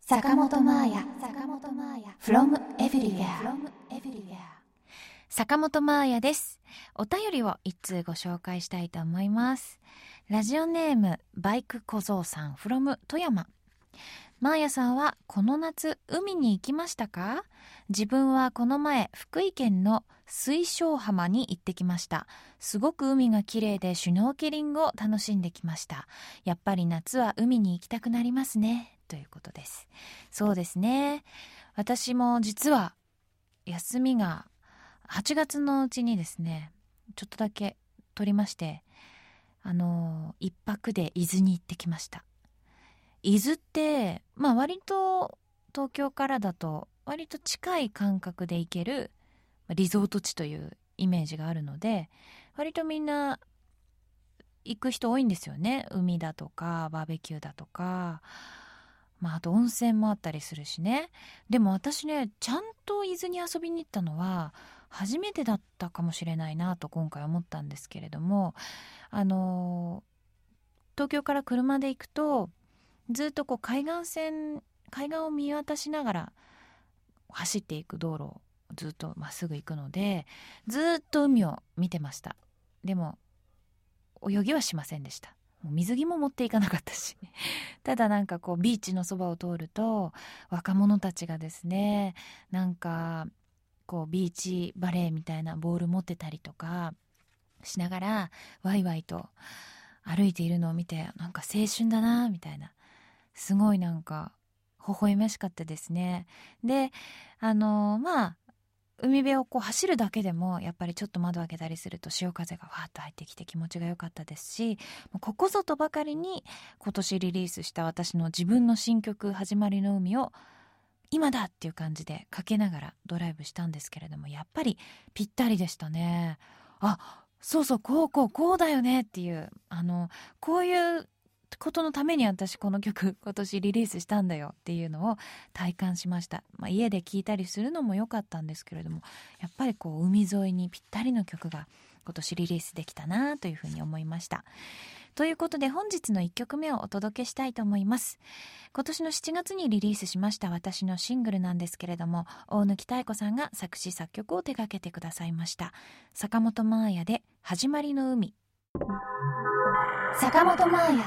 坂本真綾 from everywhere。 坂本真綾です。お便りを一通ご紹介したいと思います。ラジオネームバイク小僧さん from 富山。真綾さんはこの夏海に行きましたか？自分はこの前福井県の水晶浜に行ってきました。すごく海が綺麗でシュノーケリングを楽しんできました。やっぱり夏は海に行きたくなりますね、ということです。そうですね、私も実は休みが8月のうちにですねちょっとだけ取りまして、一泊で伊豆に行ってきました。伊豆って割と東京からだと割と近い感覚で行けるリゾート地というイメージがあるので、割とみんな行く人多いんですよね。海だとかバーベキューだとか、あと温泉もあったりするしね。でも私ね、ちゃんと伊豆に遊びに行ったのは初めてだったかもしれないなと今回思ったんですけれども、東京から車で行くとずっと海岸を見渡しながら走っていく道路をずっとまっすぐ行くので、ずっと海を見てました。でも泳ぎはしませんでした。もう水着も持っていかなかったしただビーチのそばを通ると若者たちがですね、ビーチバレーみたいなボール持ってたりとかしながらワイワイと歩いているのを見て、青春だなみたいな、すごい微笑ましかったですね。で、海辺を走るだけでもやっぱりちょっと窓開けたりすると潮風がわーっと入ってきて気持ちが良かったですし、ここぞとばかりに今年リリースした私の自分の新曲始まりの海を今だっていう感じでかけながらドライブしたんですけれども、やっぱりぴったりでしたね。そうそう、こうだよねっていう、こういうことのために私この曲今年リリースしたんだよっていうのを体感しました。家で聴いたりするのも良かったんですけれども、やっぱり海沿いにぴったりの曲が今年リリースできたなというふうに思いました。ということで本日の1曲目をお届けしたいと思います。今年の7月にリリースしました私のシングルなんですけれども、大貫妙子さんが作詞作曲を手掛けてくださいました。坂本真綾で始まりの海。 坂本真綾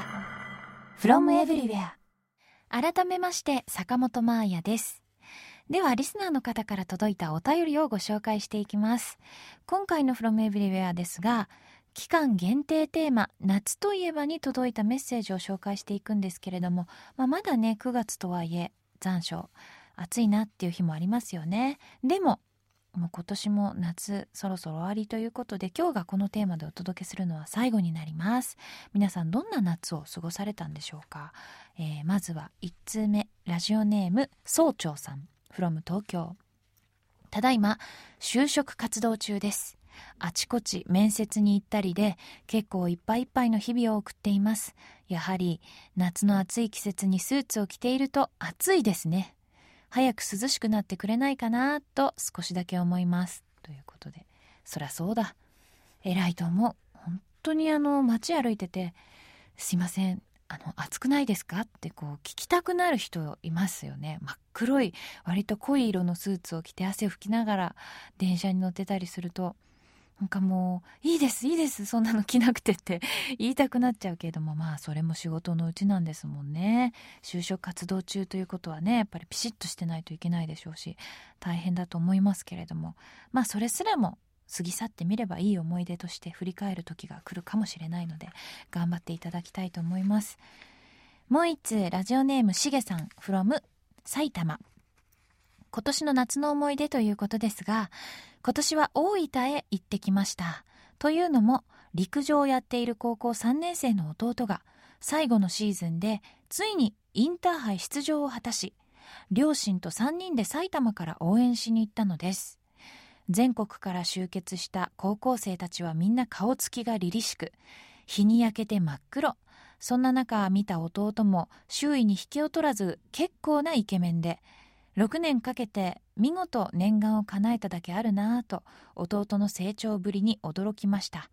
from everywhere。 改めまして坂本真綾です。ではリスナーの方から届いたお便りをご紹介していきます。今回の from everywhere ですが、期間限定テーマ夏といえばに届いたメッセージを紹介していくんですけれども、まだね9月とはいえ残暑暑いなっていう日もありますよね。でも今年も夏そろそろ終わりということで、今日がこのテーマでお届けするのは最後になります。皆さんどんな夏を過ごされたんでしょうか。まずは1通目、ラジオネーム総長さん from 東京。ただいま就職活動中です。あちこち面接に行ったりで結構いっぱいいっぱいの日々を送っています。やはり夏の暑い季節にスーツを着ていると暑いですね。早く涼しくなってくれないかなと少しだけ思います、ということで。そりゃそうだ、偉いと思う。本当に街歩いててすいません暑くないですかって聞きたくなる人いますよね。真っ黒い割と濃い色のスーツを着て汗を拭きながら電車に乗ってたりすると、もういいですそんなの着なくてって言いたくなっちゃうけれども、それも仕事のうちなんですもんね。就職活動中ということはね、やっぱりピシッとしてないといけないでしょうし、大変だと思いますけれども、それすらも過ぎ去ってみればいい思い出として振り返る時が来るかもしれないので、頑張っていただきたいと思います。もう一通、ラジオネームしげさん from 埼玉。今年の夏の思い出ということですが、今年は大分へ行ってきました。というのも陸上をやっている高校3年生の弟が最後のシーズンでついにインターハイ出場を果たし、両親と3人で埼玉から応援しに行ったのです。全国から集結した高校生たちはみんな顔つきが凛々しく、日に焼けて真っ黒。そんな中見た弟も周囲に引けを取らず結構なイケメンで、6年かけて見事念願を叶えただけあるなぁと弟の成長ぶりに驚きました。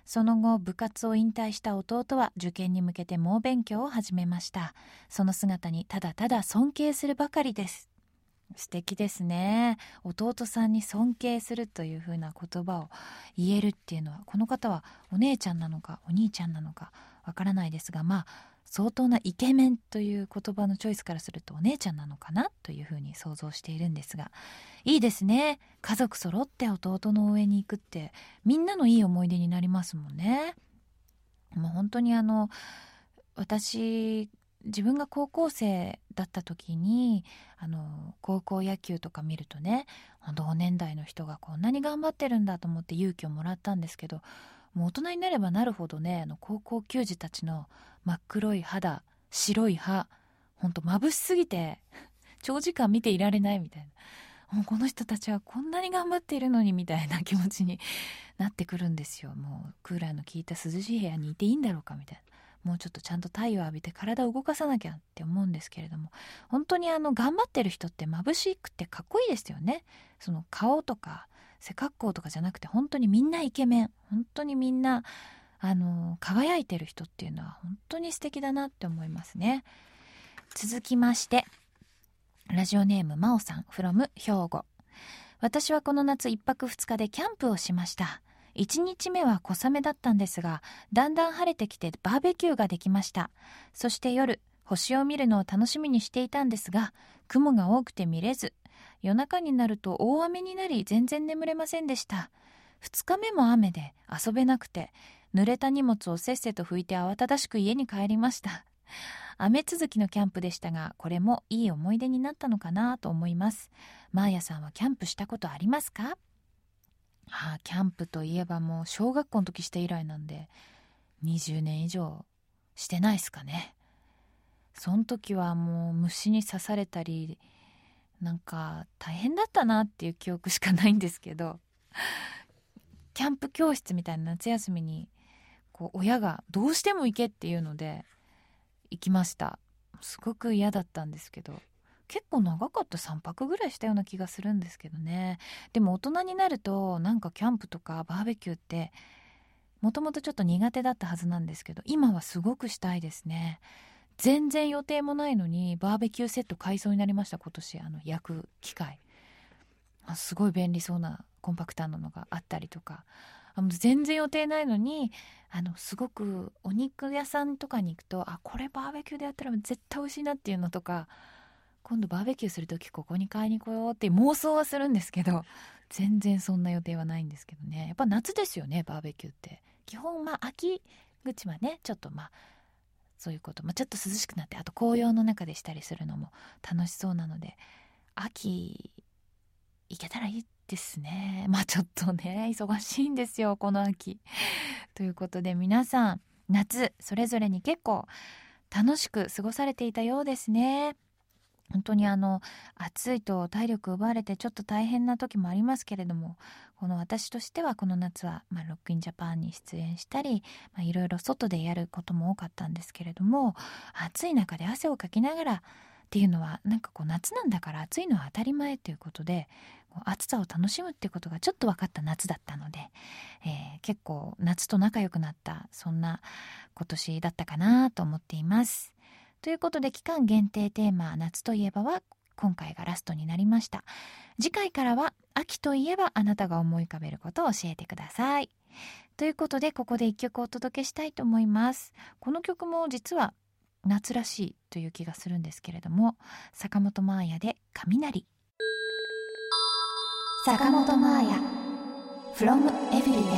その後部活を引退した弟は受験に向けて猛勉強を始めました。その姿にただただ尊敬するばかりです。素敵ですね。弟さんに尊敬するというふうな言葉を言えるっていうのは、この方はお姉ちゃんなのかお兄ちゃんなのかわからないですが、相当なイケメンという言葉のチョイスからするとお姉ちゃんなのかなというふうに想像しているんですが、いいですね。家族揃って弟の応援に行くってみんなのいい思い出になりますもんね。もう本当に私自分が高校生だった時に高校野球とか見るとね、同年代の人がこんなに頑張ってるんだと思って勇気をもらったんですけど、もう大人になればなるほどね、高校球児たちの真っ黒い肌、白い歯、ほんと眩しすぎて長時間見ていられないみたいな、もうこの人たちはこんなに頑張っているのにみたいな気持ちになってくるんですよ。もうクーラーの効いた涼しい部屋にいていいんだろうかみたいな、もうちょっとちゃんと太陽浴びて体を動かさなきゃって思うんですけれども、本当に頑張ってる人って眩しくてかっこいいですよね。その顔とか背格好とかじゃなくて、本当にみんなイケメン、本当にみんな輝いてる人っていうのは本当に素敵だなって思いますね。続きましてラジオネームまおさん from 兵庫。私はこの夏1泊2日でキャンプをしました。1日目は小雨だったんですが、だんだん晴れてきてバーベキューができました。そして夜、星を見るのを楽しみにしていたんですが、雲が多くて見れず、夜中になると大雨になり全然眠れませんでした。2日目も雨で遊べなくて、濡れた荷物をせっせと拭いて慌ただしく家に帰りました。雨続きのキャンプでしたが、これもいい思い出になったのかなと思います。マーヤさんはキャンプしたことありますか？キャンプといえばもう小学校の時して以来なんで20年以上してないですかね。その時はもう虫に刺されたりなんか大変だったなっていう記憶しかないんですけど、キャンプ教室みたいな夏休みに親がどうしても行けっていうので行きました。すごく嫌だったんですけど、結構長かった、3泊ぐらいしたような気がするんですけどね。でも大人になるとなんかキャンプとかバーベキューってもともとちょっと苦手だったはずなんですけど、今はすごくしたいですね。全然予定もないのにバーベキューセット買いそうになりました、今年。焼く機械、すごい便利そうなコンパクトなのがあったりとか、全然予定ないのにすごくお肉屋さんとかに行くと、これバーベキューでやったら絶対美味しいなっていうのとか、今度バーベキューするときここに買いに来ようって妄想はするんですけど、全然そんな予定はないんですけどね。やっぱ夏ですよね、バーベキューって基本。秋口はねちょっとそういうこと、ちょっと涼しくなって、あと紅葉の中でしたりするのも楽しそうなので、秋行けたらいいですね。ちょっとね忙しいんですよこの秋ということで、皆さん夏それぞれに結構楽しく過ごされていたようですね。本当に暑いと体力奪われてちょっと大変な時もありますけれども、この私としてはこの夏は、ロックインジャパンに出演したり、いろいろ外でやることも多かったんですけれども、暑い中で汗をかきながらっていうのはなんか夏なんだから暑いのは当たり前ということで、暑さを楽しむっていうことがちょっと分かった夏だったので、結構夏と仲良くなったそんな今年だったかなと思っています。ということで、期間限定テーマ夏といえばは今回がラストになりました。次回からは秋といえばあなたが思い浮かべることを教えてください。ということで、ここで一曲お届けしたいと思います。この曲も実は夏らしいという気がするんですけれども、坂本真綾で雷。 坂本真綾 from everywhere。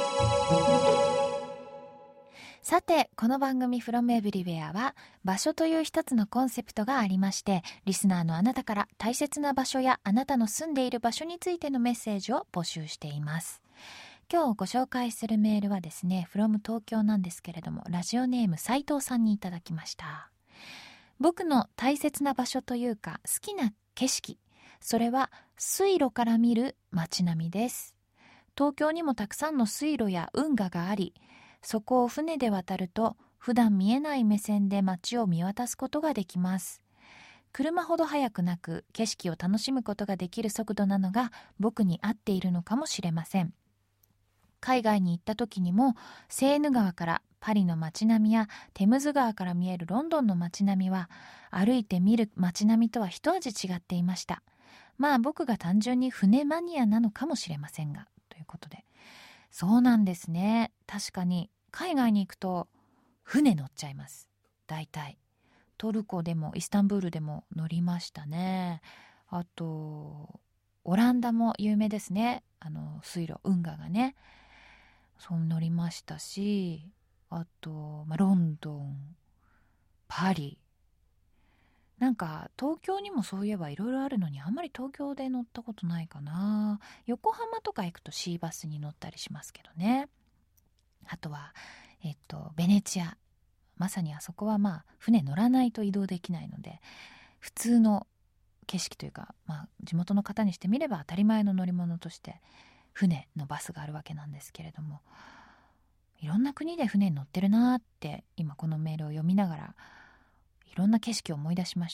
さて、この番組 from everywhere は場所という一つのコンセプトがありまして、リスナーのあなたから大切な場所やあなたの住んでいる場所についてのメッセージを募集しています。今日ご紹介するメールはですね、from 東京なんですけれども、ラジオネーム斉藤さんにいただきました。僕の大切な場所というか好きな景色、それは水路から見る街並みです。東京にもたくさんの水路や運河があり、そこを船で渡ると普段見えない目線で街を見渡すことができます。車ほど速くなく景色を楽しむことができる速度なのが僕に合っているのかもしれません。 海外に行った時にもセーヌ川からパリの街並みやテムズ川から見えるロンドンの街並みは歩いて見る街並みとは一味違っていました。まあ僕が単純に船マニアなのかもしれませんが、ということで。そうなんですね。確かに海外に行くと船乗っちゃいます。大体トルコでもイスタンブールでも乗りましたね。あとオランダも有名ですね。水路運河がね、そう乗りましたし、あと、ロンドン、パリ、なんか東京にもそういえばいろいろあるのに、あんまり東京で乗ったことないかな。横浜とか行くとシーバスに乗ったりしますけどね。あとはベネチア、まさにあそこは船乗らないと移動できないので、普通の景色というか、地元の方にしてみれば当たり前の乗り物として船のバスがあるわけなんですけれども、いろんな国で船に乗ってるなーって今このメールを読みながらいろんな景色を思い出しました。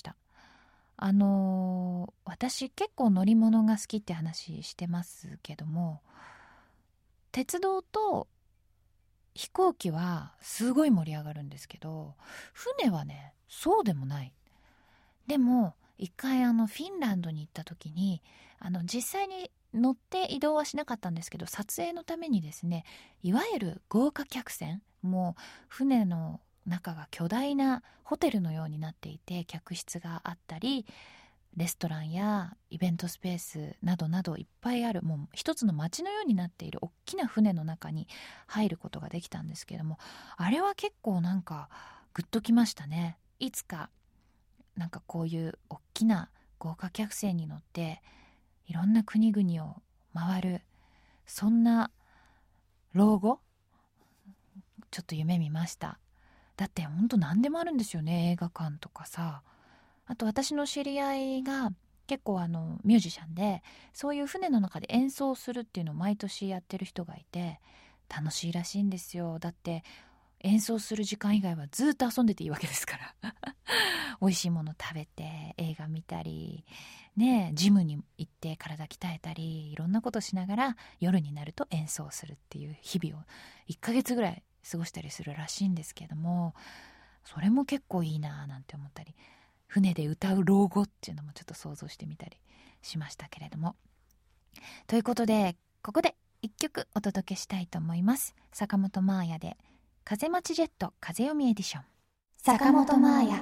私結構乗り物が好きって話してますけども、鉄道と飛行機はすごい盛り上がるんですけど、船はねそうでもない。でも一回フィンランドに行った時に実際に乗って移動はしなかったんですけど、撮影のためにですね、いわゆる豪華客船、もう船の中が巨大なホテルのようになっていて、客室があったりレストランやイベントスペースなどなどいっぱいある、もう一つの街のようになっている大きな船の中に入ることができたんですけども、あれは結構なんかグッときましたね。いつかなんかこういう大きな豪華客船に乗っていろんな国々を回る、そんな老後ちょっと夢見ました。だってほんと何でもあるんですよね、映画館とかさ。あと私の知り合いが結構ミュージシャンで、そういう船の中で演奏するっていうのを毎年やってる人がいて、楽しいらしいんですよ。だって演奏する時間以外はずっと遊んでていいわけですから美味しいもの食べて映画見たりね、ジムに行って体鍛えたり、いろんなことしながら夜になると演奏するっていう日々を1ヶ月ぐらい過ごしたりするらしいんですけども、それも結構いいななんて思ったり、船で歌う老後っていうのもちょっと想像してみたりしましたけれども。ということでここで一曲お届けしたいと思います。坂本真綾で風待ちジェット風読みエディション。 坂本真綾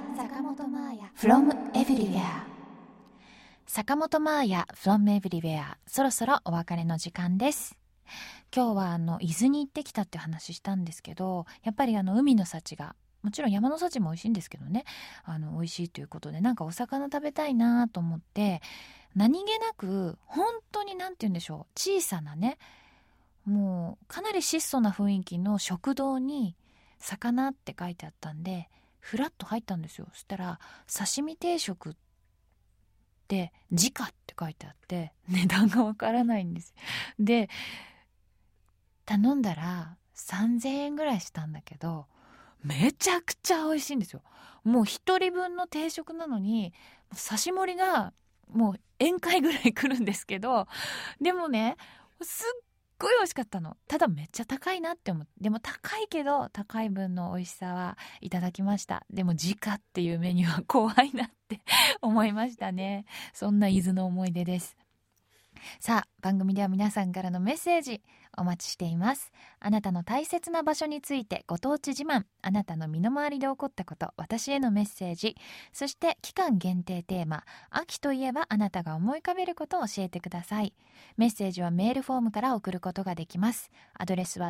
from everywhere。 坂本真綾 from everywhere、 そろそろお別れの時間です。今日は伊豆に行ってきたって話したんですけど、やっぱり海の幸が、もちろん山の幸も美味しいんですけどね、美味しいということで、なんかお魚食べたいなと思って、何気なく本当になんて言うんでしょう、小さなね、もうかなり質素な雰囲気の食堂に魚って書いてあったんで、フラッと入ったんですよ。そしたら刺身定食って時価って書いてあって、値段がわからないんです。で頼んだら3000円ぐらいしたんだけど、めちゃくちゃ美味しいんですよ。もう一人分の定食なのに刺し盛りがもう宴会ぐらい来るんですけど、でもねすっごい美味しかったの。ただめっちゃ高いなって思って、でも高いけど高い分の美味しさはいただきました。でも時価っていうメニューは怖いなって思いましたね。そんな伊豆の思い出です。さあ、番組では皆さんからのメッセージお待ちしています。あなたの大切な場所についてご当地自慢、あなたの身の回りで起こったこと、私へのメッセージ、そして期間限定テーマ、秋といえばあなたが思い浮かべることを教えてください。メッセージはメールフォームから送ることができます。アドレスは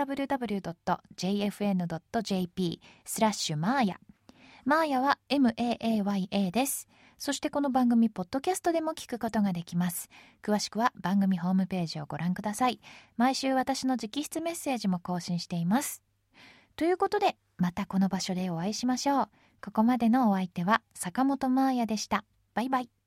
www.jfn.jp/maaya。マーヤは MAAYA です。そしてこの番組ポッドキャストでも聞くことができます。詳しくは番組ホームページをご覧ください。毎週私の直筆メッセージも更新しています。ということでまたこの場所でお会いしましょう。ここまでのお相手は坂本真綾でした。バイバイ。